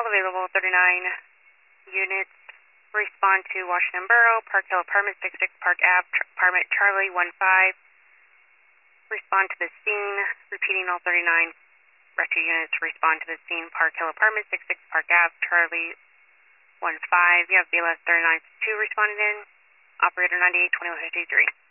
all available 39 units respond to Washington Borough, Park Hill Apartment 66, Park Ave, Apartment Charlie 15. Respond to the scene, repeating all 39 rescue units respond to the scene, Park Hill Apartment 66, Park Ave, Charlie 15. You have BLS 39 2 responding in. Operator 98 2153.